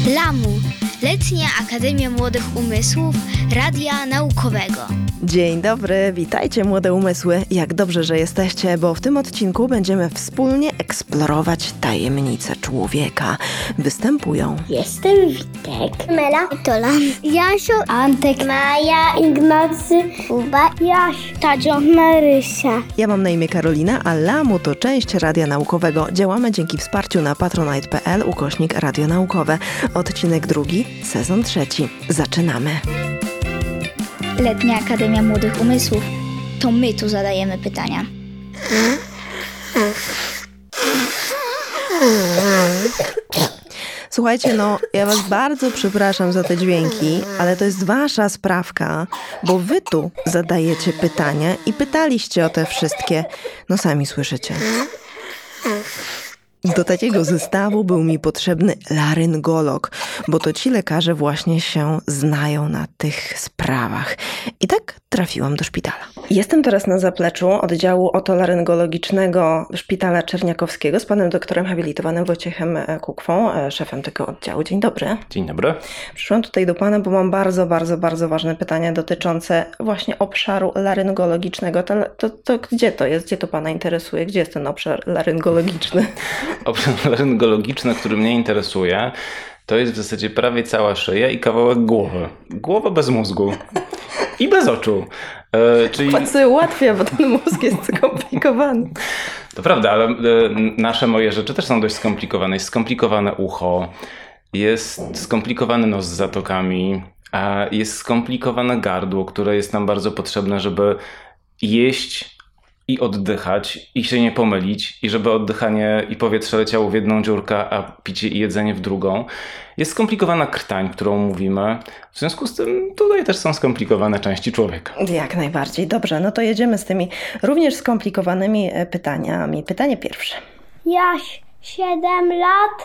LAMU, Letnia Akademia Młodych Umysłów Radia Naukowego. Dzień dobry, witajcie młode umysły. Jak dobrze, że jesteście, bo w tym odcinku będziemy wspólnie eksplorować tajemnice człowieka. Występują Jestem Witek, Mela, Tola, Jasio, Antek, Maja, Ignacy, Kuba, Jaś, Tadzio, Marysia. Ja mam na imię Karolina, a LAMU to część Radia Naukowego. Działamy dzięki wsparciu na patronite.pl/Radio Naukowe. Odcinek 2, sezon 3. Zaczynamy. Letnia Akademia Młodych Umysłów. To my tu zadajemy pytania. Słuchajcie, ja was bardzo przepraszam za te dźwięki, ale to jest wasza sprawka, bo wy tu zadajecie pytania i pytaliście o te wszystkie, sami słyszycie. Do takiego zestawu był mi potrzebny laryngolog, bo to ci lekarze właśnie się znają na tych sprawach. I tak trafiłam do szpitala. Jestem teraz na zapleczu oddziału otolaryngologicznego Szpitala Czerniakowskiego z panem doktorem habilitowanym Wojciechem Kukwą, szefem tego oddziału. Dzień dobry. Dzień dobry. Przyszłam tutaj do pana, bo mam bardzo, bardzo, bardzo ważne pytania dotyczące właśnie obszaru laryngologicznego. To gdzie to jest? Gdzie to pana interesuje? Gdzie jest ten obszar laryngologiczny? Obszar laryngologiczny, który mnie interesuje, to jest w zasadzie prawie cała szyja i kawałek głowy. Głowa bez mózgu i bez oczu. Czyli... Pan sobie ułatwia, bo ten mózg jest skomplikowany. To prawda, ale moje rzeczy też są dość skomplikowane. Jest skomplikowane ucho, jest skomplikowany nos z zatokami, a jest skomplikowane gardło, które jest nam bardzo potrzebne, żeby jeść i oddychać, i się nie pomylić, i żeby oddychanie i powietrze leciało w jedną dziurkę, a picie i jedzenie w drugą. Jest skomplikowana krtań, którą mówimy. W związku z tym tutaj też są skomplikowane części człowieka. Jak najbardziej. Dobrze, to jedziemy z tymi również skomplikowanymi pytaniami. Pytanie pierwsze. Jaś, 7 lat.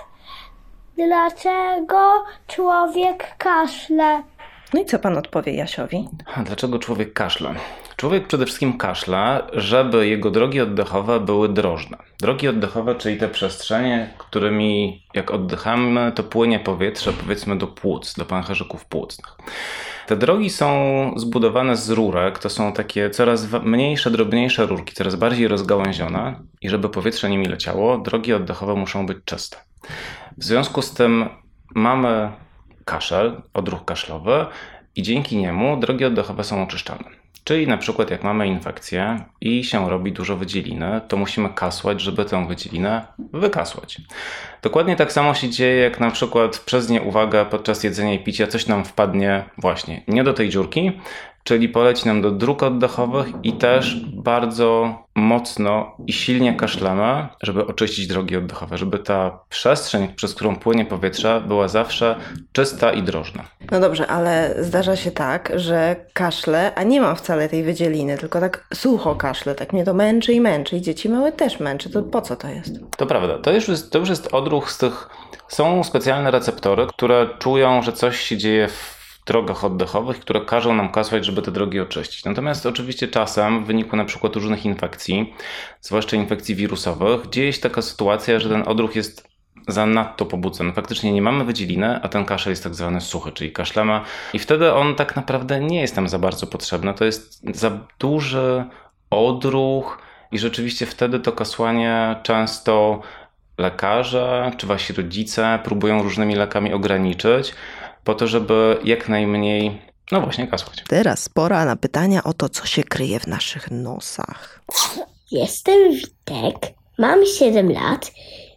Dlaczego człowiek kaszle? No i co pan odpowie Jasiowi? Dlaczego człowiek kaszle? Człowiek przede wszystkim kaszla, żeby jego drogi oddechowe były drożne. Drogi oddechowe, czyli te przestrzenie, którymi jak oddychamy, to płynie powietrze, powiedzmy do płuc, do pęcherzyków płucnych. Te drogi są zbudowane z rurek, to są takie coraz mniejsze, drobniejsze rurki, coraz bardziej rozgałęzione i żeby powietrze nimi leciało, drogi oddechowe muszą być czyste. W związku z tym mamy kaszel, odruch kaszlowy i dzięki niemu drogi oddechowe są oczyszczane. Czyli na przykład jak mamy infekcję i się robi dużo wydzieliny, to musimy kasłać, żeby tę wydzielinę wykasłać. Dokładnie tak samo się dzieje, jak na przykład przez nieuwagę podczas jedzenia i picia coś nam wpadnie właśnie nie do tej dziurki, czyli poleci nam do dróg oddechowych i też bardzo mocno i silnie kaszlemy, żeby oczyścić drogi oddechowe, żeby ta przestrzeń, przez którą płynie powietrze, była zawsze czysta i drożna. No dobrze, ale zdarza się tak, że kaszle, a nie mam wcale tej wydzieliny, tylko tak sucho kaszle, tak mnie to męczy i dzieci małe też męczy. To po co to jest? To prawda, to już jest odruch z tych... Są specjalne receptory, które czują, że coś się dzieje w drogach oddechowych, które każą nam kasłać, żeby te drogi oczyścić. Natomiast oczywiście czasem w wyniku na przykład różnych infekcji, zwłaszcza infekcji wirusowych, dzieje się taka sytuacja, że ten odruch jest zanadto pobudzony. Faktycznie nie mamy wydzieliny, a ten kaszel jest tak zwany suchy, czyli kaszlemy i wtedy on tak naprawdę nie jest nam za bardzo potrzebny. To jest za duży odruch i rzeczywiście wtedy to kasłanie często lekarze czy wasi rodzice próbują różnymi lekami ograniczyć, po to, żeby jak najmniej, właśnie kasłać. Teraz pora na pytania o to, co się kryje w naszych nosach. Jestem Witek, mam 7 lat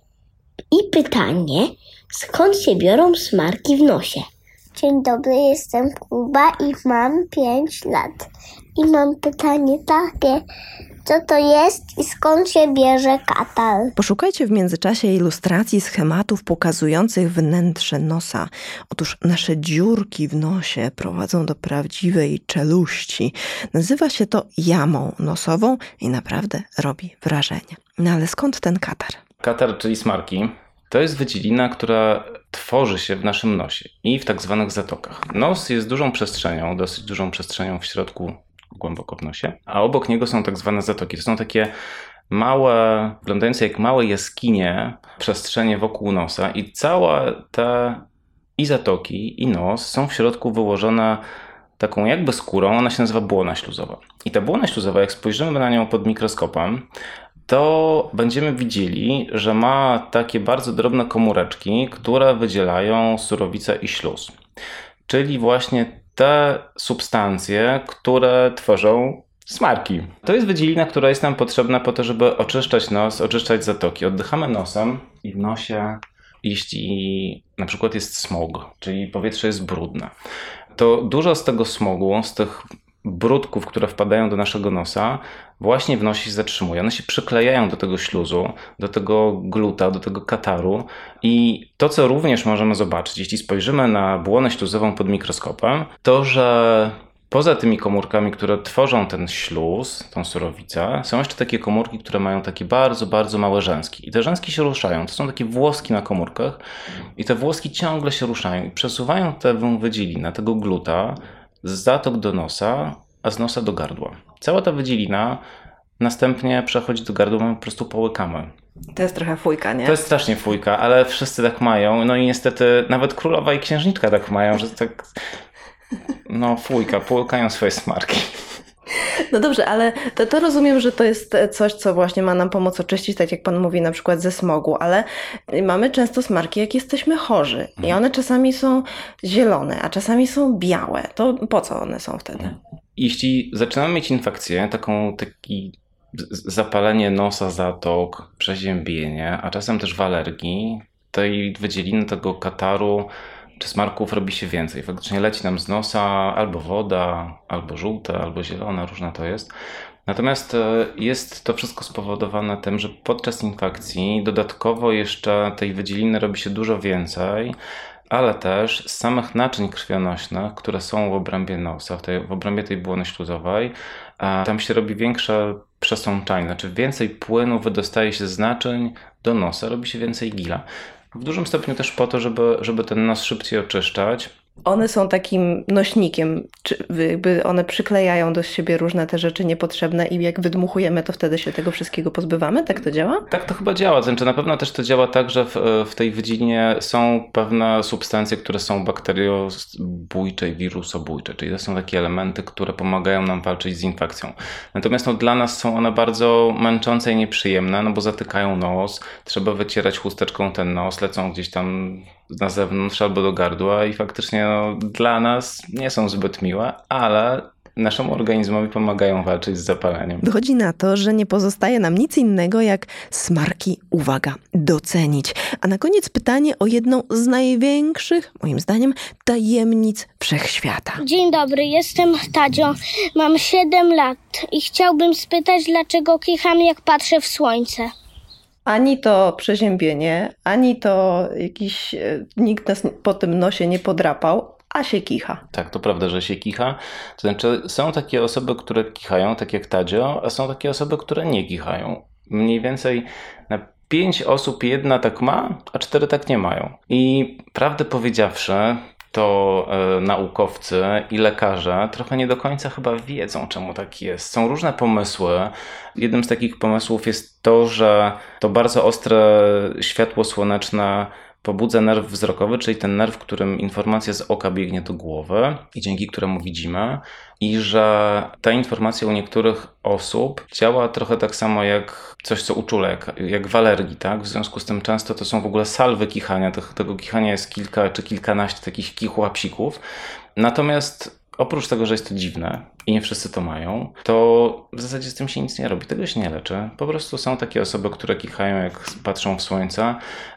i pytanie, skąd się biorą smarki w nosie? Dzień dobry, jestem Kuba i mam 5 lat. I mam pytanie takie, co to jest i skąd się bierze katar? Poszukajcie w międzyczasie ilustracji schematów pokazujących wnętrze nosa. Otóż nasze dziurki w nosie prowadzą do prawdziwej czeluści. Nazywa się to jamą nosową i naprawdę robi wrażenie. No ale skąd ten katar? Katar, czyli smarki, to jest wydzielina, która tworzy się w naszym nosie i w tak zwanych zatokach. Nos jest dużą przestrzenią, dosyć dużą przestrzenią w środku, głęboko w nosie, a obok niego są tak zwane zatoki. To są takie małe, wyglądające jak małe jaskinie, przestrzenie wokół nosa i cała ta i zatoki, i nos są w środku wyłożone taką jakby skórą, ona się nazywa błona śluzowa. I ta błona śluzowa, jak spojrzymy na nią pod mikroskopem, to będziemy widzieli, że ma takie bardzo drobne komóreczki, które wydzielają surowicę i śluz. Czyli właśnie te substancje, które tworzą smarki. To jest wydzielina, która jest nam potrzebna po to, żeby oczyszczać nos, oczyszczać zatoki. Oddychamy nosem i w nosie, jeśli na przykład jest smog, czyli powietrze jest brudne, to dużo z tego smogu, z tych brudków, które wpadają do naszego nosa, właśnie w nosie się zatrzymuje. One się przyklejają do tego śluzu, do tego gluta, do tego kataru i to, co również możemy zobaczyć, jeśli spojrzymy na błonę śluzową pod mikroskopem, to, że poza tymi komórkami, które tworzą ten śluz, tą surowicę, są jeszcze takie komórki, które mają takie bardzo, bardzo małe rzęski. I te rzęski się ruszają. To są takie włoski na komórkach i te włoski ciągle się ruszają i przesuwają tę wydzielinę, tego gluta z zatok do nosa, a z nosa do gardła. Cała ta wydzielina następnie przechodzi do gardła, my po prostu połykamy. To jest trochę fujka, nie? To jest strasznie fujka, ale wszyscy tak mają. No i niestety nawet królowa i księżniczka tak mają, że tak... No fujka, połykają swoje smarki. No dobrze, ale to rozumiem, że to jest coś, co właśnie ma nam pomóc oczyścić, tak jak pan mówi, na przykład ze smogu, ale mamy często smarki, jak jesteśmy chorzy i one czasami są zielone, a czasami są białe. To po co one są wtedy? Jeśli zaczynamy mieć infekcję, takie zapalenie nosa, zatok, przeziębienie, a czasem też w alergii, tej wydzieliny, tego kataru czy smarków robi się więcej. Faktycznie leci nam z nosa albo woda, albo żółte, albo zielone, różne to jest. Natomiast jest to wszystko spowodowane tym, że podczas infekcji dodatkowo jeszcze tej wydzieliny robi się dużo więcej, ale też z samych naczyń krwionośnych, które są w obrębie nosa, w obrębie tej błony śluzowej, tam się robi większe przesączanie, znaczy więcej płynu wydostaje się z naczyń do nosa, robi się więcej gila. W dużym stopniu też po to, żeby ten nos szybciej oczyszczać. One są takim nośnikiem, czy jakby one przyklejają do siebie różne te rzeczy niepotrzebne i jak wydmuchujemy, to wtedy się tego wszystkiego pozbywamy? Tak to działa? Tak to chyba działa. Znaczy na pewno też to działa tak, że w tej wydzielinie są pewne substancje, które są bakteriobójcze i wirusobójcze, czyli to są takie elementy, które pomagają nam walczyć z infekcją. Natomiast dla nas są one bardzo męczące i nieprzyjemne, no bo zatykają nos, trzeba wycierać chusteczką ten nos, lecą gdzieś tam na zewnątrz albo do gardła i faktycznie dla nas nie są zbyt miłe, ale naszemu organizmowi pomagają walczyć z zapaleniem. Wychodzi na to, że nie pozostaje nam nic innego jak smarki, uwaga, docenić. A na koniec pytanie o jedną z największych, moim zdaniem, tajemnic wszechświata. Dzień dobry, jestem Tadzio, mam 7 lat i chciałbym spytać, dlaczego kicham, jak patrzę w słońce. Ani to przeziębienie, ani to jakiś, nikt nas po tym nosie nie podrapał, a się kicha. Tak, to prawda, że się kicha. To znaczy są takie osoby, które kichają, tak jak Tadzio, a są takie osoby, które nie kichają. Mniej więcej na 5 osób 1 tak ma, a 4 tak nie mają. I prawdę powiedziawszy, to naukowcy i lekarze trochę nie do końca chyba wiedzą, czemu tak jest. Są różne pomysły. Jednym z takich pomysłów jest to, że to bardzo ostre światło słoneczne pobudza nerw wzrokowy, czyli ten nerw, którym informacja z oka biegnie do głowy i dzięki któremu widzimy. I że ta informacja u niektórych osób działa trochę tak samo jak coś, co uczula, jak w alergii, tak? W związku z tym często to są w ogóle salwy kichania. Tego kichania jest kilka czy kilkanaście takich kichłapsików. Natomiast oprócz tego, że jest to dziwne i nie wszyscy to mają, to w zasadzie z tym się nic nie robi. Tego się nie leczy. Po prostu są takie osoby, które kichają, jak patrzą w słońce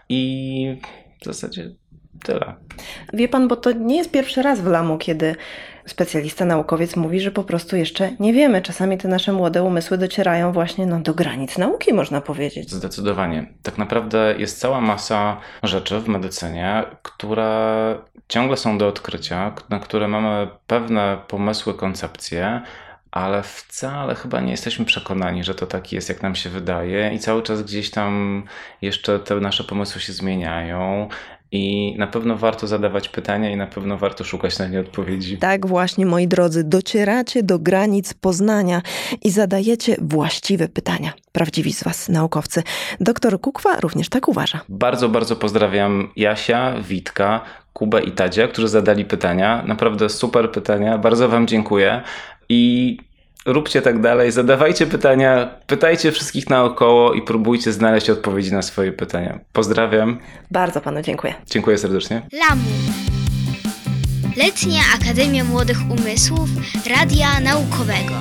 i w zasadzie tyle. Wie pan, bo to nie jest pierwszy raz w Lamu, kiedy specjalista, naukowiec mówi, że po prostu jeszcze nie wiemy. Czasami te nasze młode umysły docierają właśnie do granic nauki, można powiedzieć. Zdecydowanie. Tak naprawdę jest cała masa rzeczy w medycynie, które ciągle są do odkrycia, na które mamy pewne pomysły, koncepcje, ale wcale chyba nie jesteśmy przekonani, że to tak jest, jak nam się wydaje i cały czas gdzieś tam jeszcze te nasze pomysły się zmieniają. I na pewno warto zadawać pytania i na pewno warto szukać na nie odpowiedzi. Tak właśnie, moi drodzy, docieracie do granic poznania i zadajecie właściwe pytania. Prawdziwi z was naukowcy. Doktor Kukwa również tak uważa. Bardzo, bardzo pozdrawiam Jasia, Witka, Kubę i Tadzie, którzy zadali pytania. Naprawdę super pytania, bardzo wam dziękuję i róbcie tak dalej, zadawajcie pytania, pytajcie wszystkich naokoło i próbujcie znaleźć odpowiedzi na swoje pytania. Pozdrawiam. Bardzo panu dziękuję. Dziękuję serdecznie. Lamu. Letnia Akademia Młodych Umysłów Radia Naukowego.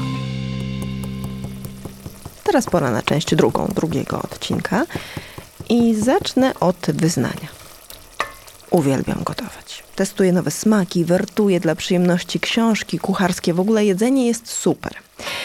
Teraz pora na część drugiego odcinka i zacznę od wyznania. Uwielbiam gotować. Testuję nowe smaki, wertuję dla przyjemności książki kucharskie. W ogóle jedzenie jest super.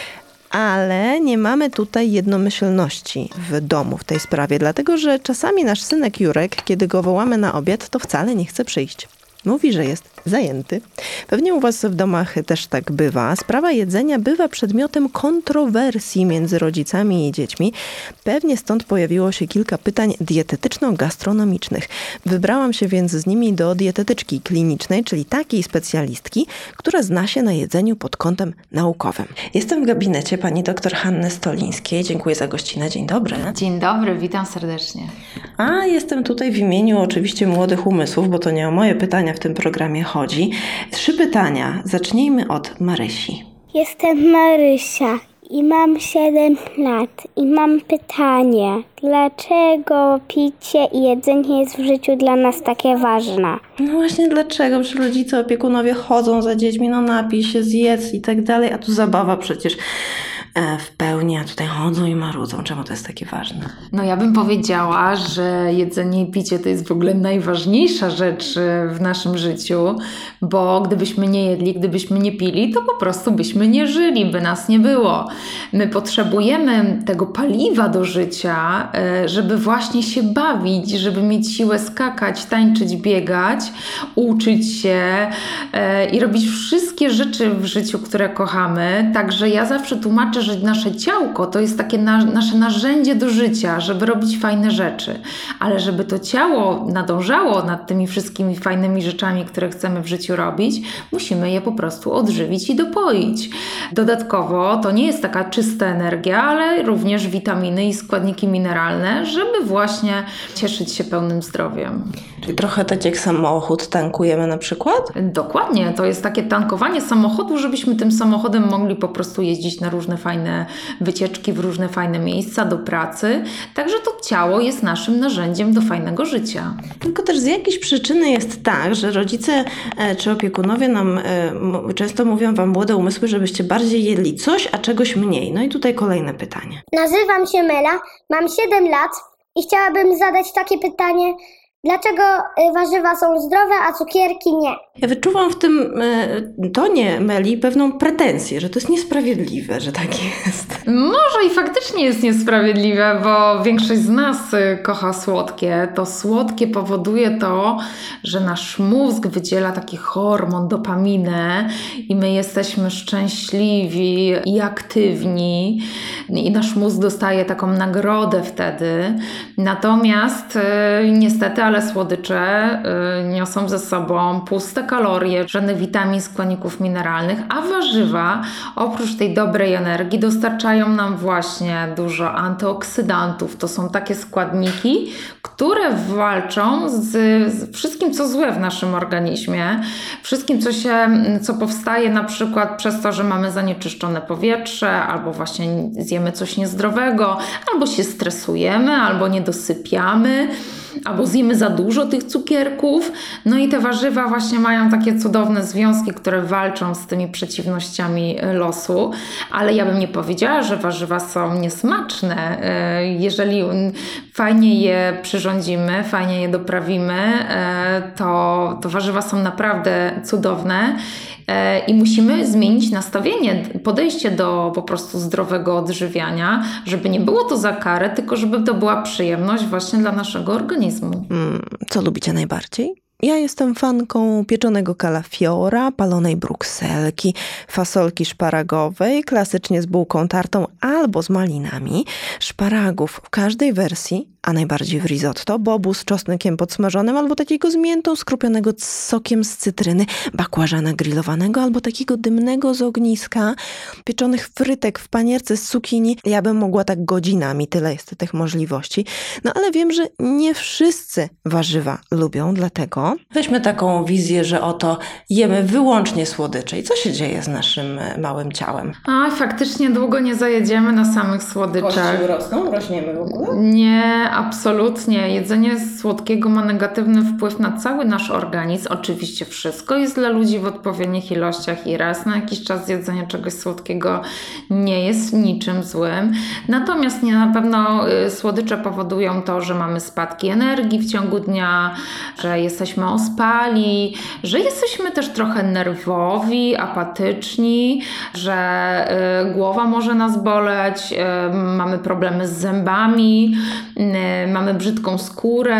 Ale nie mamy tutaj jednomyślności w domu w tej sprawie, dlatego że czasami nasz synek Jurek, kiedy go wołamy na obiad, to wcale nie chce przyjść. Mówi, że jest zajęty. Pewnie u was w domach też tak bywa. Sprawa jedzenia bywa przedmiotem kontrowersji między rodzicami i dziećmi. Pewnie stąd pojawiło się kilka pytań dietetyczno-gastronomicznych. Wybrałam się więc z nimi do dietetyczki klinicznej, czyli takiej specjalistki, która zna się na jedzeniu pod kątem naukowym. Jestem w gabinecie pani dr Hanny Stolińskiej. Dziękuję za gościnę. Dzień dobry. Dzień dobry, witam serdecznie. A jestem tutaj w imieniu oczywiście Młodych Umysłów, bo to nie o moje pytania w tym programie chodzi. 3 pytania. Zacznijmy od Marysi. Jestem Marysia i mam 7 lat i mam pytanie. Dlaczego picie i jedzenie jest w życiu dla nas takie ważne? No właśnie dlaczego? Przecież rodzice, opiekunowie chodzą za dziećmi, no napij się, zjedz i tak dalej, a tu zabawa przecież w pełni, a tutaj chodzą i marudzą. Czemu to jest takie ważne? No ja bym powiedziała, że jedzenie i picie to jest w ogóle najważniejsza rzecz w naszym życiu, bo gdybyśmy nie jedli, gdybyśmy nie pili, to po prostu byśmy nie żyli, by nas nie było. My potrzebujemy tego paliwa do życia, żeby właśnie się bawić, żeby mieć siłę skakać, tańczyć, biegać, uczyć się i robić wszystkie rzeczy w życiu, które kochamy. Także ja zawsze tłumaczę, że nasze ciałko to jest takie nasze narzędzie do życia, żeby robić fajne rzeczy. Ale żeby to ciało nadążało nad tymi wszystkimi fajnymi rzeczami, które chcemy w życiu robić, musimy je po prostu odżywić i dopoić. Dodatkowo to nie jest taka czysta energia, ale również witaminy i składniki mineralne, żeby właśnie cieszyć się pełnym zdrowiem. Czyli trochę tak jak samochód tankujemy na przykład? Dokładnie, to jest takie tankowanie samochodu, żebyśmy tym samochodem mogli po prostu jeździć na różne fajne wycieczki, w różne fajne miejsca, do pracy. Także to ciało jest naszym narzędziem do fajnego życia. Tylko też z jakiejś przyczyny jest tak, że rodzice czy opiekunowie nam często mówią wam, młode umysły, żebyście bardziej jedli coś, a czegoś mniej. No i tutaj kolejne pytanie. Nazywam się Mela, mam 7 lat i chciałabym zadać takie pytanie. Dlaczego warzywa są zdrowe, a cukierki nie? Ja wyczuwam w tym tonie Meli pewną pretensję, że to jest niesprawiedliwe, że tak jest. Może i faktycznie jest niesprawiedliwe, bo większość z nas kocha słodkie. To słodkie powoduje to, że nasz mózg wydziela taki hormon dopaminę i my jesteśmy szczęśliwi i aktywni i nasz mózg dostaje taką nagrodę wtedy. Natomiast niestety, ale słodycze niosą ze sobą puste kalorie, żadnych witamin, składników mineralnych, a warzywa oprócz tej dobrej energii dostarczają nam właśnie dużo antyoksydantów. To są takie składniki, które walczą z wszystkim, co złe w naszym organizmie, wszystkim, co powstaje na przykład przez to, że mamy zanieczyszczone powietrze, albo właśnie zjemy coś niezdrowego, albo się stresujemy, albo nie dosypiamy, albo zjemy za dużo tych cukierków. No i te warzywa właśnie mają takie cudowne związki, które walczą z tymi przeciwnościami losu, ale ja bym nie powiedziała, że warzywa są niesmaczne. Jeżeli fajnie je przyrządzimy, fajnie je doprawimy, to warzywa są naprawdę cudowne. I musimy zmienić nastawienie, podejście do po prostu zdrowego odżywiania, żeby nie było to za karę, tylko żeby to była przyjemność właśnie dla naszego organizmu. Co lubicie najbardziej? Ja jestem fanką pieczonego kalafiora, palonej brukselki, fasolki szparagowej, klasycznie z bułką tartą albo z malinami, szparagów w każdej wersji, a najbardziej w risotto, bobu z czosnkiem podsmażonym albo takiego z miętą skropionego sokiem z cytryny, bakłażana grillowanego albo takiego dymnego z ogniska, pieczonych frytek w panierce z cukinii. Ja bym mogła tak godzinami, tyle jest tych możliwości. No ale wiem, że nie wszyscy warzywa lubią, dlatego to weźmy taką wizję, że oto jemy wyłącznie słodycze. I co się dzieje z naszym małym ciałem? A faktycznie długo nie zajedziemy na samych słodyczach. Kości rosną? Rośniemy w ogóle? Nie, absolutnie. Jedzenie słodkiego ma negatywny wpływ na cały nasz organizm. Oczywiście wszystko jest dla ludzi w odpowiednich ilościach i raz na jakiś czas jedzenie czegoś słodkiego nie jest niczym złym. Natomiast na pewno słodycze powodują to, że mamy spadki energii w ciągu dnia, że jesteśmy ospali, że jesteśmy też trochę nerwowi, apatyczni, że głowa może nas boleć, mamy problemy z zębami, mamy brzydką skórę.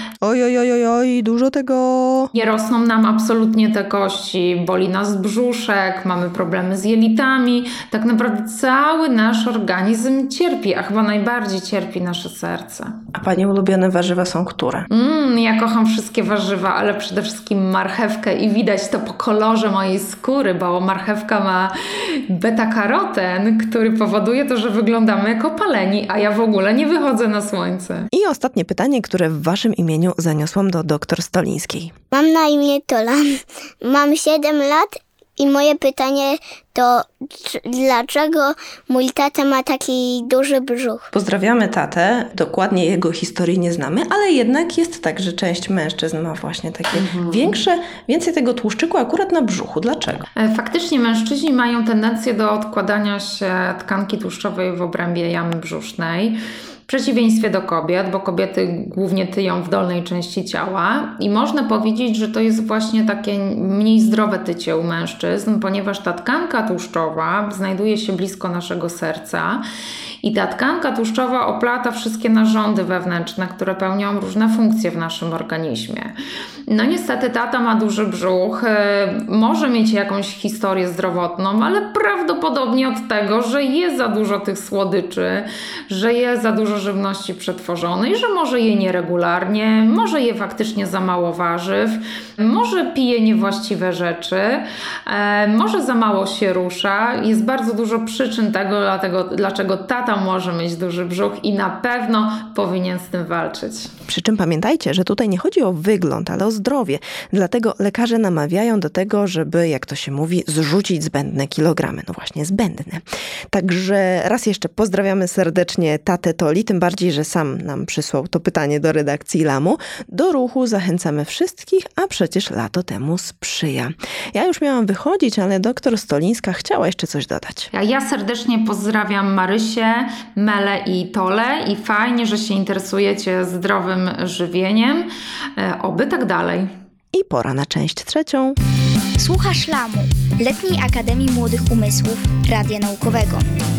Oj, dużo tego. Nie rosną nam absolutnie te kości, boli nas brzuszek, mamy problemy z jelitami. Tak naprawdę cały nasz organizm cierpi, a chyba najbardziej cierpi nasze serce. A Pani ulubione warzywa są które? Ja kocham wszystkie warzywa, ale przede wszystkim marchewkę i widać to po kolorze mojej skóry, bo marchewka ma beta-karoten, który powoduje to, że wyglądamy jak opaleni, a ja w ogóle nie wychodzę na słońce. I ostatnie pytanie, które w Waszym imieniu zaniosłam do dr Stolińskiej. Mam na imię Tola, mam 7 lat i moje pytanie to dlaczego mój tata ma taki duży brzuch? Pozdrawiamy tatę, dokładnie jego historii nie znamy, ale jednak jest tak, że część mężczyzn ma właśnie takie więcej tego tłuszczyku akurat na brzuchu. Dlaczego? Faktycznie mężczyźni mają tendencję do odkładania się tkanki tłuszczowej w obrębie jamy brzusznej. W przeciwieństwie do kobiet, bo kobiety głównie tyją w dolnej części ciała i można powiedzieć, że to jest właśnie takie mniej zdrowe tycie u mężczyzn, ponieważ ta tkanka tłuszczowa znajduje się blisko naszego serca i ta tkanka tłuszczowa oplata wszystkie narządy wewnętrzne, które pełnią różne funkcje w naszym organizmie. No niestety tata ma duży brzuch, może mieć jakąś historię zdrowotną, ale prawdopodobnie od tego, że je za dużo tych słodyczy, że je za dużo żywności przetworzonej, że może je nieregularnie, może je faktycznie za mało warzyw, może pije niewłaściwe rzeczy, może za mało się rusza. Jest bardzo dużo przyczyn tego, dlaczego tata może mieć duży brzuch i na pewno powinien z tym walczyć. Przy czym pamiętajcie, że tutaj nie chodzi o wygląd, ale o zdrowie. Dlatego lekarze namawiają do tego, żeby, jak to się mówi, zrzucić zbędne kilogramy. No właśnie, zbędne. Także raz jeszcze pozdrawiamy serdecznie tatę Toli, tym bardziej, że sam nam przysłał to pytanie do redakcji Lamu. Do ruchu zachęcamy wszystkich, a przecież lato temu sprzyja. Ja już miałam wychodzić, ale doktor Stolińska chciała jeszcze coś dodać. Ja serdecznie pozdrawiam Marysię, Melę i Tolę i fajnie, że się interesujecie zdrowym żywieniem. Oby tak dalej. I pora na część trzecią. Słuchasz Lamu, Letniej Akademii Młodych Umysłów Radia Naukowego.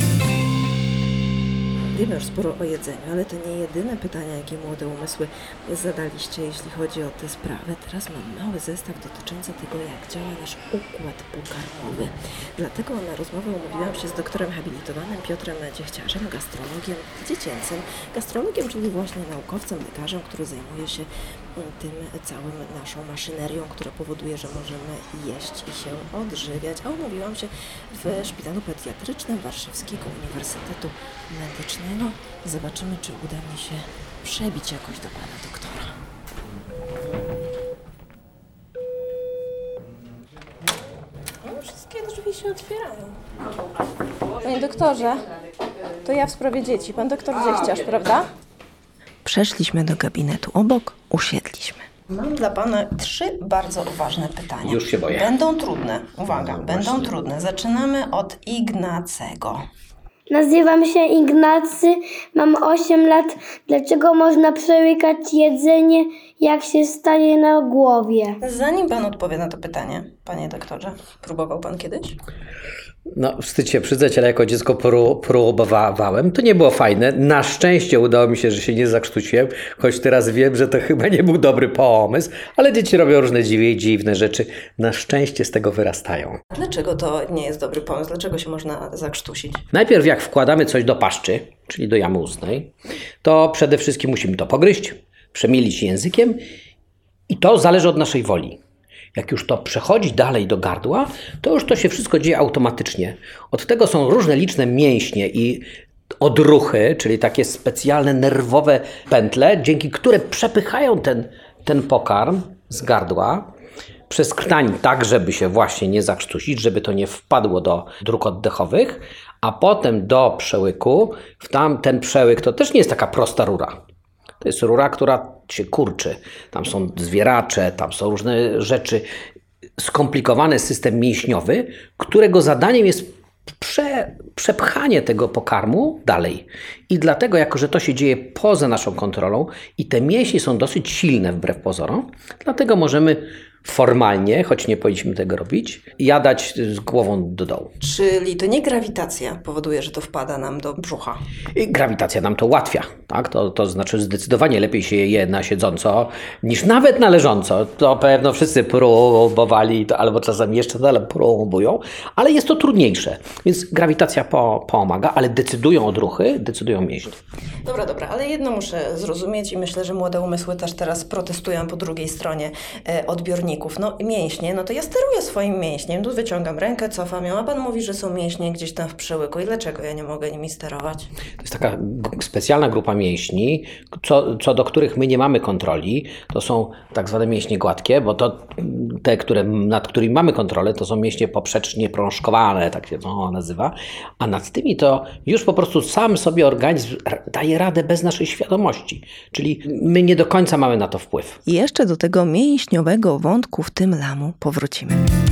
Wiemy już sporo o jedzeniu, ale to nie jedyne pytania, jakie młode umysły zadaliście, jeśli chodzi o tę sprawę. Teraz mam mały zestaw dotyczący tego, jak działa nasz układ pokarmowy. Dlatego na rozmowę umówiłam się z doktorem habilitowanym Piotrem Dziechciarzem, gastrologiem dziecięcym. Gastrologiem, czyli właśnie naukowcem, lekarzem, który zajmuje się tym całą naszą maszynerią, która powoduje, że możemy jeść i się odżywiać. A umówiłam się w Szpitalu Pediatrycznym Warszawskiego Uniwersytetu Medycznego. Zobaczymy, czy uda mi się przebić jakoś do pana doktora. No, wszystkie drzwi się otwierają. Panie doktorze, to ja w sprawie dzieci. Pan doktor Dziechciarz, prawda? Przeszliśmy do gabinetu obok, usiedliśmy. Mam dla pana 3 bardzo ważne pytania. Już się boję. Będą trudne. Uwaga, będą trudne. Zaczynamy od Ignacego. Nazywam się Ignacy, mam 8 lat. Dlaczego można przełykać jedzenie, jak się staje na głowie? Zanim pan odpowie na to pytanie, panie doktorze, próbował pan kiedyś? No, wstyd się przyznać, ale jako dziecko próbowałem. To nie było fajne. Na szczęście udało mi się, że się nie zakrztusiłem, choć teraz wiem, że to chyba nie był dobry pomysł, ale dzieci robią różne dziwne rzeczy. Na szczęście z tego wyrastają. Dlaczego to nie jest dobry pomysł? Dlaczego się można zakrztusić? Najpierw jak wkładamy coś do paszczy, czyli do jamy ustnej, to przede wszystkim musimy to pogryźć, przemilić językiem i to zależy od naszej woli. Jak już to przechodzi dalej do gardła, to już to się wszystko dzieje automatycznie. Od tego są różne liczne mięśnie i odruchy, czyli takie specjalne nerwowe pętle, dzięki które przepychają ten pokarm z gardła, przez krtań tak, żeby się właśnie nie zakrztusić, żeby to nie wpadło do dróg oddechowych, a potem do przełyku. Ten przełyk to też nie jest taka prosta rura. To jest rura, która się kurczy. Tam są zwieracze, tam są różne rzeczy. Skomplikowany system mięśniowy, którego zadaniem jest przepchanie tego pokarmu dalej. I dlatego, jako że to się dzieje poza naszą kontrolą i te mięśnie są dosyć silne wbrew pozorom, dlatego możemy formalnie, choć nie powinniśmy tego robić, jadać z głową do dołu. Czyli to nie grawitacja powoduje, że to wpada nam do brzucha. I grawitacja nam to ułatwia, tak? To znaczy zdecydowanie lepiej się je na siedząco niż nawet na leżąco. To pewno wszyscy próbowali, albo czasami jeszcze dalej próbują, ale jest to trudniejsze. Więc grawitacja pomaga, ale decydują odruchy, decydują mięśnie. Dobra, ale jedno muszę zrozumieć i myślę, że młode umysły też teraz protestują po drugiej stronie odbiorników. No mięśnie, no to ja steruję swoim mięśniem, tu wyciągam rękę, cofam ją, a pan mówi, że są mięśnie gdzieś tam w przełyku i dlaczego ja nie mogę nimi sterować? To jest taka specjalna grupa mięśni, co do których my nie mamy kontroli. To są tak zwane mięśnie gładkie, bo to te, nad którymi mamy kontrolę, to są mięśnie poprzecznie prążkowane, tak się to nazywa, a nad tymi to już po prostu sam sobie organizm daje radę bez naszej świadomości. Czyli my nie do końca mamy na to wpływ. I jeszcze do tego mięśniowego wątku w tym lamu powrócimy.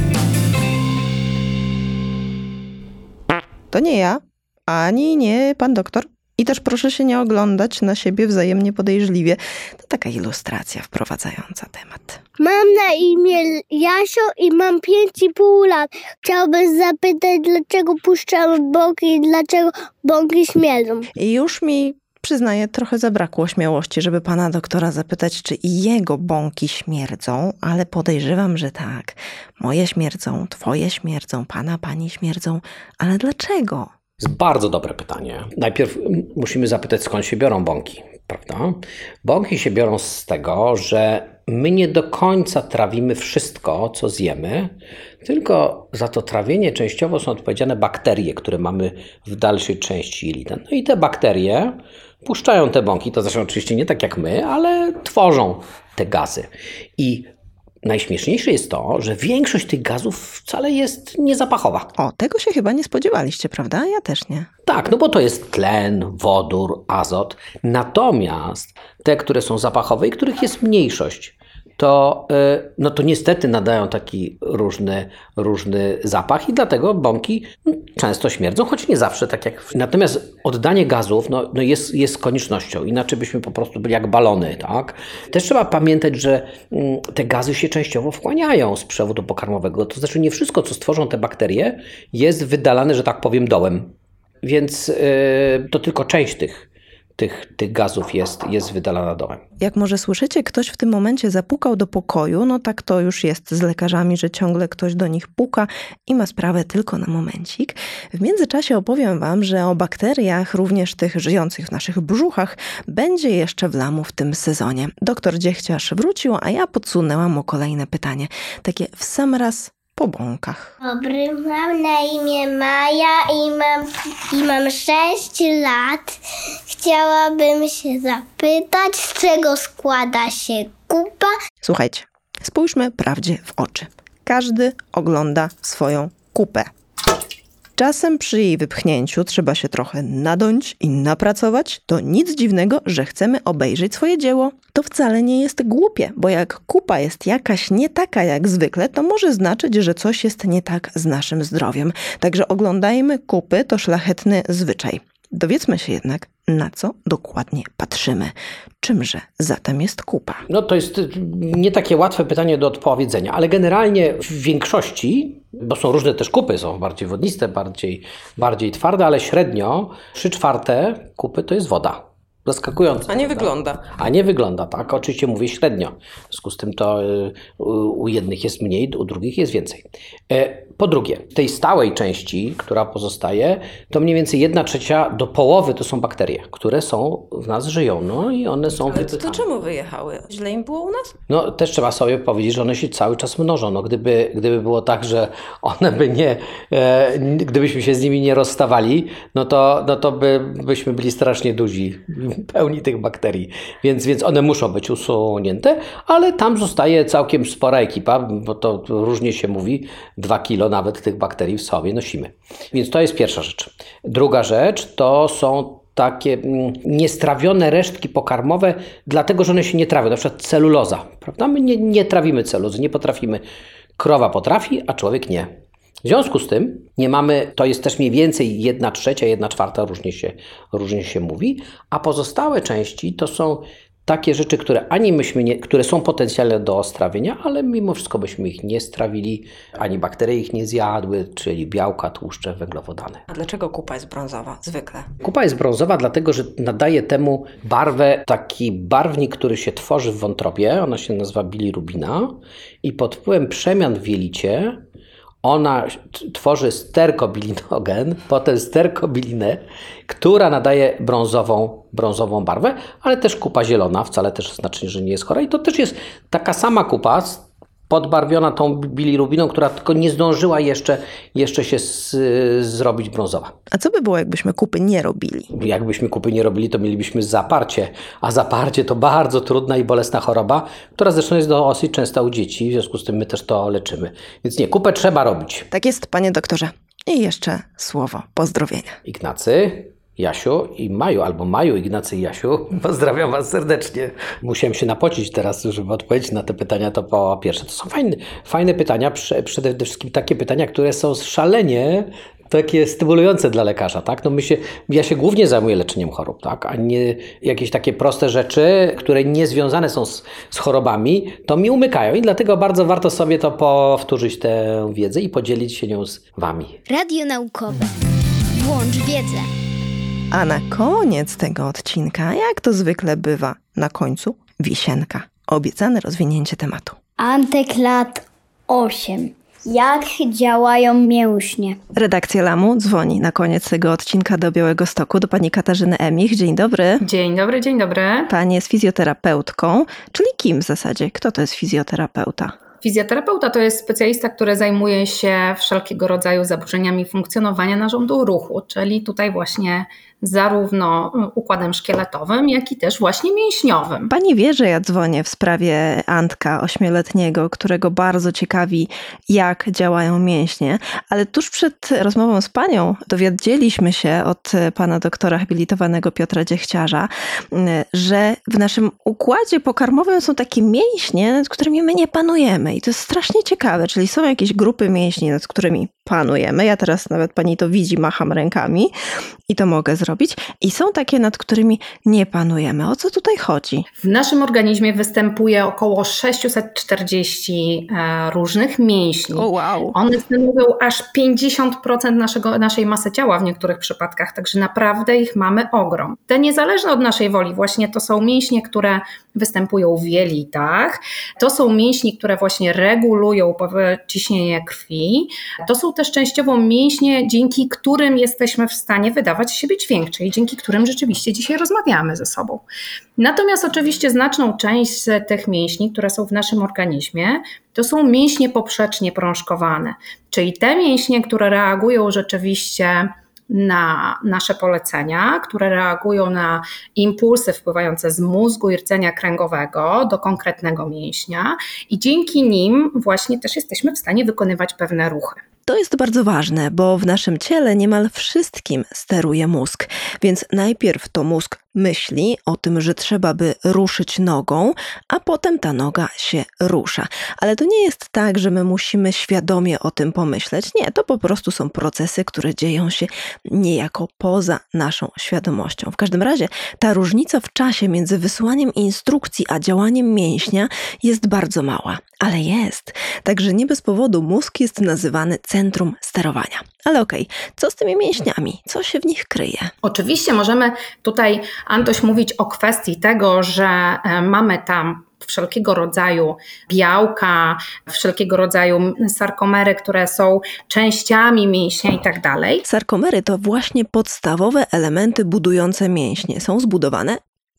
To nie ja, ani nie pan doktor. I też proszę się nie oglądać na siebie wzajemnie podejrzliwie. To taka ilustracja wprowadzająca temat. Mam na imię Jasio i mam 5,5 lat. Chciałbym zapytać, dlaczego puszczamy bąki i dlaczego bąki śmierdzą. I już mi, przyznaję, trochę zabrakło śmiałości, żeby pana doktora zapytać, czy i jego bąki śmierdzą, ale podejrzewam, że tak. Moje śmierdzą, twoje śmierdzą, pani śmierdzą, ale dlaczego? To jest bardzo dobre pytanie. Najpierw musimy zapytać, skąd się biorą bąki, prawda? Bąki się biorą z tego, że my nie do końca trawimy wszystko, co zjemy, tylko za to trawienie częściowo są odpowiedzialne bakterie, które mamy w dalszej części jelita. No i te bakterie puszczają te bąki, to zresztą oczywiście nie tak jak my, ale tworzą te gazy. I najśmieszniejsze jest to, że większość tych gazów wcale jest niezapachowa. O, tego się chyba nie spodziewaliście, prawda? Ja też nie. Tak, no bo to jest tlen, wodór, azot. Natomiast te, które są zapachowe i których jest mniejszość, to niestety nadają taki różny zapach i dlatego bąki często śmierdzą, choć nie zawsze tak jak... Natomiast oddanie gazów jest koniecznością, inaczej byśmy po prostu byli jak balony, tak? Też trzeba pamiętać, że te gazy się częściowo wchłaniają z przewodu pokarmowego, to znaczy nie wszystko, co stworzą te bakterie, jest wydalane, że tak powiem, dołem. Więc to tylko część tych gazów jest wydalana dołem. Jak może słyszycie, ktoś w tym momencie zapukał do pokoju, no tak to już jest z lekarzami, że ciągle ktoś do nich puka i ma sprawę tylko na momencik. W międzyczasie opowiem wam, że o bakteriach, również tych żyjących w naszych brzuchach, będzie jeszcze w Lamu w tym sezonie. Doktor Dziechciarz wrócił, a ja podsunęłam mu kolejne pytanie. Takie w sam raz po bąkach. Dobry, mam na imię Maja i mam 6 lat. Chciałabym się zapytać, z czego składa się kupa? Słuchajcie, spójrzmy prawdzie w oczy. Każdy ogląda swoją kupę. Czasem przy jej wypchnięciu trzeba się trochę nadąć i napracować. To nic dziwnego, że chcemy obejrzeć swoje dzieło. To wcale nie jest głupie, bo jak kupa jest jakaś nie taka jak zwykle, to może znaczyć, że coś jest nie tak z naszym zdrowiem. Także oglądajmy kupy, to szlachetny zwyczaj. Dowiedzmy się jednak, na co dokładnie patrzymy. Czymże zatem jest kupa? No to jest nie takie łatwe pytanie do odpowiedzenia, ale generalnie w większości, bo są różne też kupy, są bardziej wodniste, bardziej twarde, ale średnio 3/4 kupy to jest woda. Zaskakujące. A nie wygląda. A nie wygląda, tak. Oczywiście mówię średnio. W związku z tym to u jednych jest mniej, u drugich jest więcej. Po drugie, tej stałej części, która pozostaje, to mniej więcej 1/3 do połowy to są bakterie, które w nas żyją. No i one są wypychane. To czemu wyjechały? Źle im było u nas? No też trzeba sobie powiedzieć, że one się cały czas mnożą. No gdyby było tak, że one gdybyśmy się z nimi nie rozstawali, no to byśmy byli strasznie duzi. pełni tych bakterii, więc one muszą być usunięte, ale tam zostaje całkiem spora ekipa, bo to różnie się mówi, 2 kilo nawet tych bakterii w sobie nosimy. Więc to jest pierwsza rzecz. Druga rzecz to są takie niestrawione resztki pokarmowe, dlatego że one się nie trawią, na przykład celuloza, prawda? My nie trawimy celulozy, nie potrafimy. Krowa potrafi, a człowiek nie. W związku z tym nie mamy, to jest też mniej więcej 1/3, 1/4, różnie się mówi, a pozostałe części to są takie rzeczy, które są potencjalne do strawienia, ale mimo wszystko byśmy ich nie strawili, ani bakterie ich nie zjadły, czyli białka, tłuszcze, węglowodany. A dlaczego kupa jest brązowa zwykle? Kupa jest brązowa dlatego, że nadaje temu barwę taki barwnik, który się tworzy w wątrobie, ona się nazywa bilirubina i pod wpływem przemian w jelicie ona tworzy sterkobilinogen, potem sterkobilinę, która nadaje brązową barwę, ale też kupa zielona, wcale też znaczy, że nie jest chora. I to też jest taka sama kupa, podbarwiona tą bilirubiną, która tylko nie zdążyła jeszcze się zrobić brązowa. A co by było, jakbyśmy kupy nie robili? Jakbyśmy kupy nie robili, to mielibyśmy zaparcie, a zaparcie to bardzo trudna i bolesna choroba, która zresztą jest dosyć częsta u dzieci, w związku z tym my też to leczymy. Więc nie, kupę trzeba robić. Tak jest, panie doktorze. I jeszcze słowo pozdrowienia. Ignacy, Jasiu i Maju, albo Maju, Ignacy i Jasiu, pozdrawiam was serdecznie. Musiałem się napocić teraz, żeby odpowiedzieć na te pytania, to po pierwsze. To są fajne pytania, przede wszystkim takie pytania, które są szalenie takie stymulujące dla lekarza, tak? Ja się głównie zajmuję leczeniem chorób, tak? A nie jakieś takie proste rzeczy, które nie związane są z chorobami, to mi umykają i dlatego bardzo warto sobie to powtórzyć tę wiedzę i podzielić się nią z wami. Radio naukowe. Włącz wiedzę. A na koniec tego odcinka, jak to zwykle bywa, na końcu wisienka. Obiecane rozwinięcie tematu. Antek lat 8. Jak działają mięśnie? Redakcja Lamu dzwoni na koniec tego odcinka do Białegostoku, do pani Katarzyny Emich. Dzień dobry. Dzień dobry, dzień dobry. Pani jest fizjoterapeutką, czyli kim w zasadzie? Kto to jest fizjoterapeuta? Fizjoterapeuta to jest specjalista, który zajmuje się wszelkiego rodzaju zaburzeniami funkcjonowania narządu ruchu, czyli tutaj właśnie zarówno układem szkieletowym, jak i też właśnie mięśniowym. Pani wie, że ja dzwonię w sprawie Antka 8-letniego, którego bardzo ciekawi, jak działają mięśnie, ale tuż przed rozmową z panią dowiedzieliśmy się od pana doktora habilitowanego Piotra Dziechciarza, że w naszym układzie pokarmowym są takie mięśnie, nad którymi my nie panujemy i to jest strasznie ciekawe, czyli są jakieś grupy mięśni, nad którymi panujemy. Ja teraz nawet pani to widzi, macham rękami i to mogę zrobić. I są takie, nad którymi nie panujemy. O co tutaj chodzi? W naszym organizmie występuje około 640 różnych mięśni. O wow! One stanowią aż 50% naszej masy ciała w niektórych przypadkach, także naprawdę ich mamy ogrom. Te niezależne od naszej woli, właśnie to są mięśnie, które występują w jelitach, to są mięśnie, które właśnie regulują ciśnienie krwi, to są też częściowo mięśnie, dzięki którym jesteśmy w stanie wydawać z siebie dźwięk, czyli dzięki którym rzeczywiście dzisiaj rozmawiamy ze sobą. Natomiast oczywiście znaczną część z tych mięśni, które są w naszym organizmie, to są mięśnie poprzecznie prążkowane, czyli te mięśnie, które reagują rzeczywiście na nasze polecenia, które reagują na impulsy wpływające z mózgu i rdzenia kręgowego do konkretnego mięśnia i dzięki nim właśnie też jesteśmy w stanie wykonywać pewne ruchy. To jest bardzo ważne, bo w naszym ciele niemal wszystkim steruje mózg, więc najpierw to mózg myśli o tym, że trzeba by ruszyć nogą, a potem ta noga się rusza. Ale to nie jest tak, że my musimy świadomie o tym pomyśleć. Nie, to po prostu są procesy, które dzieją się niejako poza naszą świadomością. W każdym razie ta różnica w czasie między wysyłaniem instrukcji a działaniem mięśnia jest bardzo mała, ale jest. Także nie bez powodu mózg jest nazywany centrum sterowania. Ale okej, co z tymi mięśniami? Co się w nich kryje? Oczywiście możemy tutaj, Antoś, mówić o kwestii tego, że mamy tam wszelkiego rodzaju białka, wszelkiego rodzaju sarkomery, które są częściami mięśnia i tak dalej. Sarkomery to właśnie podstawowe elementy budujące mięśnie. Są zbudowane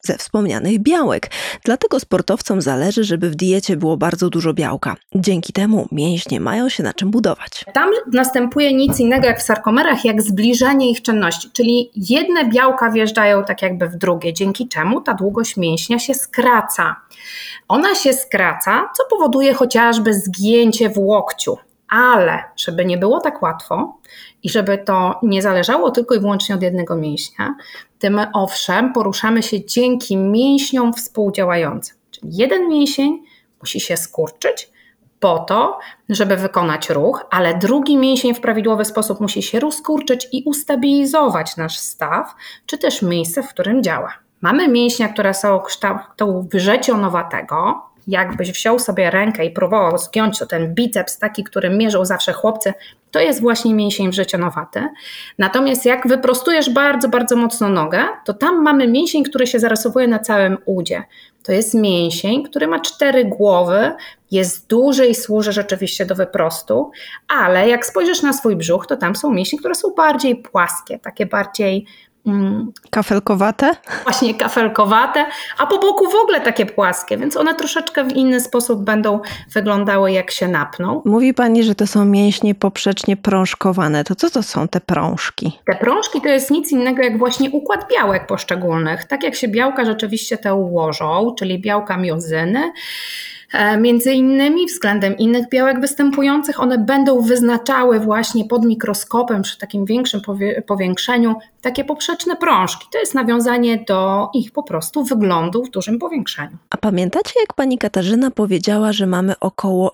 ze wspomnianych białek. Dlatego sportowcom zależy, żeby w diecie było bardzo dużo białka. Dzięki temu mięśnie mają się na czym budować. Tam następuje nic innego jak w sarkomerach, jak zbliżenie ich czynności, czyli jedne białka wjeżdżają tak jakby w drugie, dzięki czemu ta długość mięśnia się skraca. Ona się skraca, co powoduje chociażby zgięcie w łokciu, ale żeby nie było tak łatwo i żeby to nie zależało tylko i wyłącznie od jednego mięśnia, tym owszem poruszamy się dzięki mięśniom współdziałającym. Czyli jeden mięsień musi się skurczyć po to, żeby wykonać ruch, ale drugi mięsień w prawidłowy sposób musi się rozkurczyć i ustabilizować nasz staw, czy też miejsce, w którym działa. Mamy mięśnia, które są kształtu wrzecionowatego. Jakbyś wziął sobie rękę i próbował zgiąć, to ten biceps taki, który mierzą zawsze chłopcy, to jest właśnie mięsień wrzecionowaty. Natomiast jak wyprostujesz bardzo, bardzo mocno nogę, to tam mamy mięsień, który się zarysowuje na całym udzie. To jest mięsień, który ma 4 głowy, jest duży i służy rzeczywiście do wyprostu, ale jak spojrzysz na swój brzuch, to tam są mięśnie, które są bardziej płaskie, takie bardziej Kafelkowate? Właśnie kafelkowate, a po boku w ogóle takie płaskie, więc one troszeczkę w inny sposób będą wyglądały, jak się napną. Mówi pani, że to są mięśnie poprzecznie prążkowane. To co to są te prążki? Te prążki to jest nic innego jak właśnie układ białek poszczególnych. Tak jak się białka rzeczywiście te ułożą, czyli białka miozyny, między innymi względem innych białek występujących, one będą wyznaczały właśnie pod mikroskopem przy takim większym powiększeniu takie poprzeczne prążki. To jest nawiązanie do ich po prostu wyglądu w dużym powiększeniu. A pamiętacie, jak pani Katarzyna powiedziała, że mamy około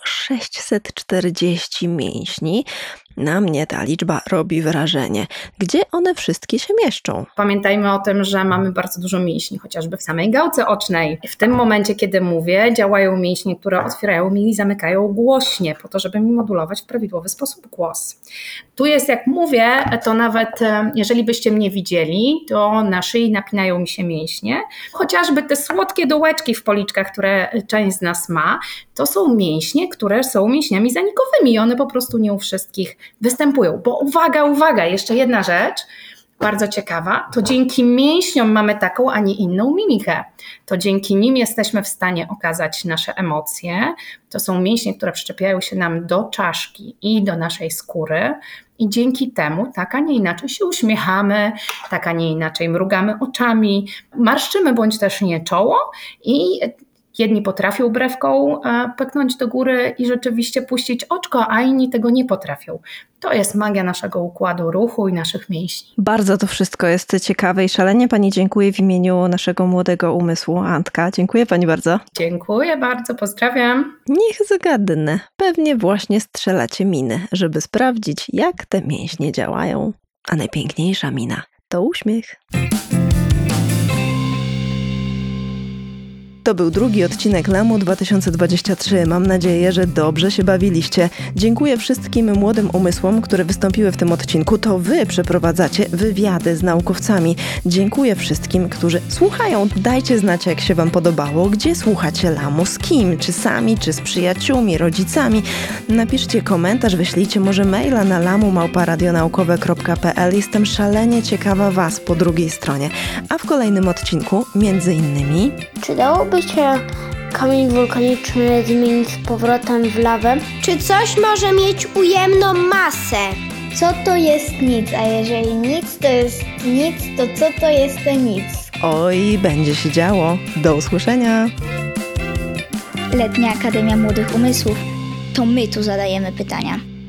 640 mięśni? Na mnie ta liczba robi wrażenie. Gdzie one wszystkie się mieszczą? Pamiętajmy o tym, że mamy bardzo dużo mięśni, chociażby w samej gałce ocznej. W tym momencie, kiedy mówię, działają mięśnie, które otwierają mi i zamykają głośnie, po to, żeby mi modulować w prawidłowy sposób głos. Tu jest, jak mówię, to nawet jeżeli byście mnie widzieli, to na szyi napinają mi się mięśnie. Chociażby te słodkie dołeczki w policzkach, które część z nas ma, to są mięśnie, które są mięśniami zanikowymi i one po prostu nie u wszystkich występują. Bo uwaga, jeszcze jedna rzecz, bardzo ciekawa, to dzięki mięśniom mamy taką, a nie inną mimikę. To dzięki nim jesteśmy w stanie okazać nasze emocje. To są mięśnie, które przyczepiają się nam do czaszki i do naszej skóry i dzięki temu tak, a nie inaczej się uśmiechamy, tak, a nie inaczej mrugamy oczami, marszczymy bądź też nie czoło i jedni potrafią brewką pyknąć do góry i rzeczywiście puścić oczko, a inni tego nie potrafią. To jest magia naszego układu ruchu i naszych mięśni. Bardzo to wszystko jest ciekawe i szalenie pani dziękuję w imieniu naszego młodego umysłu. Antka, dziękuję pani bardzo. Dziękuję bardzo, pozdrawiam. Niech zagadnę. Pewnie właśnie strzelacie miny, żeby sprawdzić, jak te mięśnie działają. A najpiękniejsza mina to uśmiech. To był drugi odcinek Lamu 2023. Mam nadzieję, że dobrze się bawiliście. Dziękuję wszystkim młodym umysłom, które wystąpiły w tym odcinku. To wy przeprowadzacie wywiady z naukowcami. Dziękuję wszystkim, którzy słuchają. Dajcie znać, jak się wam podobało, gdzie słuchacie Lamu, z kim, czy sami, czy z przyjaciółmi, rodzicami. Napiszcie komentarz, wyślijcie może maila na lamu@radionaukowe.pl. Jestem szalenie ciekawa was po drugiej stronie. A w kolejnym odcinku, między innymi... Czy dałoby się kamień wulkaniczny zmienić z powrotem w lawę? Czy coś może mieć ujemną masę? Co to jest nic? A jeżeli nic to jest nic, to co to jest to nic? Oj, będzie się działo. Do usłyszenia. Letnia Akademia Młodych Umysłów. To my tu zadajemy pytania.